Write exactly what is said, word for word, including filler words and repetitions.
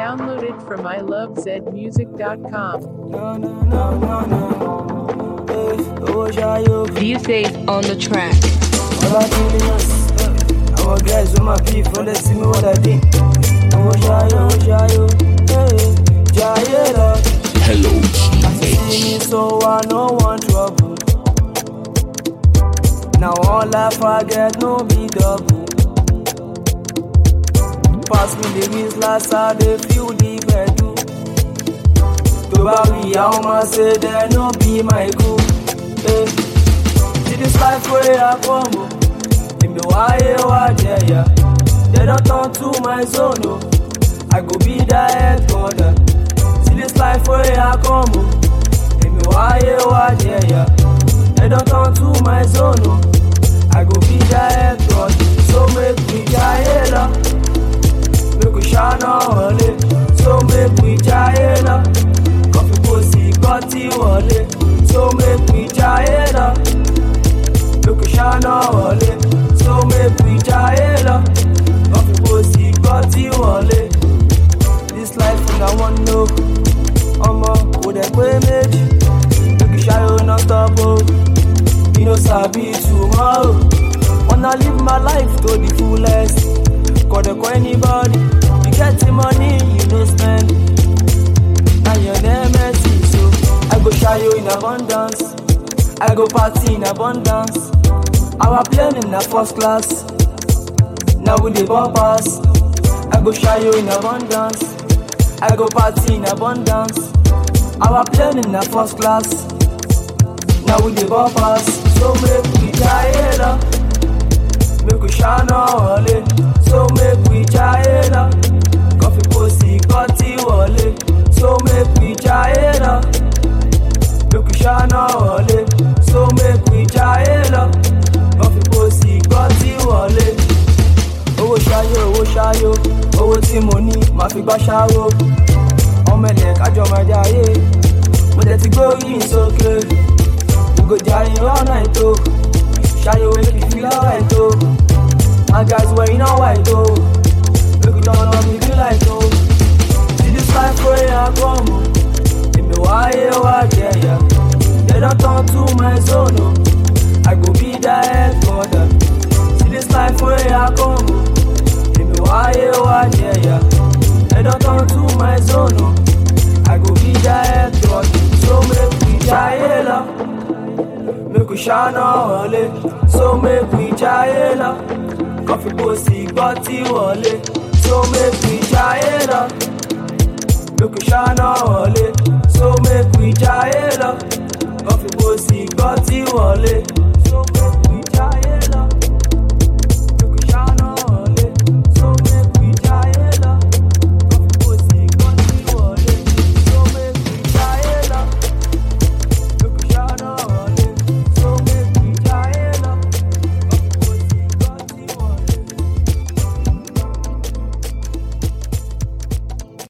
Download it from i love z music dot com. No, no, no, no, no. Hey, oh, Jayo. Be safe on the track. All I'm feeling is, I'm a guys with my people, let's see me what I did. Oh, Jayo, Jayo. Hey, Jayo. Hello, See me, so I no want trouble. Now all I forget, no be double. Pass me the wins last I they feel the bedu. To bury how ma say they no be my group. Hey. See this life where I come, oh. In me why wa yeah. They don't turn to my zone, oh. I go be the headquarter. See this life where I come, oh. In me why wa yeah. They don't turn to my zone, oh. I go be the headquarter. So make me jail. Make we shine on it, so make we jail up. Coffee pussy got you on it, so make we jail up. Make we shine on it, so make we jail up. Coffee pussy got you on it. This life when I want no, I'ma go there play me. Make we shine non stop, oh. You know sabi tomorrow. Wanna live my life to the fullest. Gotta call anybody. You get the money, you don't spend. And your name is so I go shy you in abundance. I go party in abundance. Our plane in the first class. Now with the bumpers. I go shy you in abundance. I go party in abundance. Our plane in the first class. Now with the bumpers. So make we die up. Make we shine all it. So make we jail up. Coffee pussy got you all it. So make we jail up. Make we shine all it. So make we jail up. Coffee pussy got you all it. Owó ṣayó, owó ṣayó. Owó tí mo ní, màá fi gbá ṣáró. Ọmọ ẹlẹ̀ kájọ máa jayé. Mo dẹ̀ ti gbóyìn sókè. We go jayé all night o. Ṣayó make you feel alright o. My guys wearing all white though. Look it on on me, be like oh. See this life where I come, oh. In me why wa yeah yeah. They don't turn to my zone, oh. I go be the headquarter. See this life where I come, oh. In me why wa yeah yeah. They don't turn to my zone, oh. I go be the headquarter. So make we jail up. Make we shine all it. So make we jail up. Coffee pussy got you all it. So make we jail up. Make we shine all it. So make we jail up. Coffee pussy got you all it.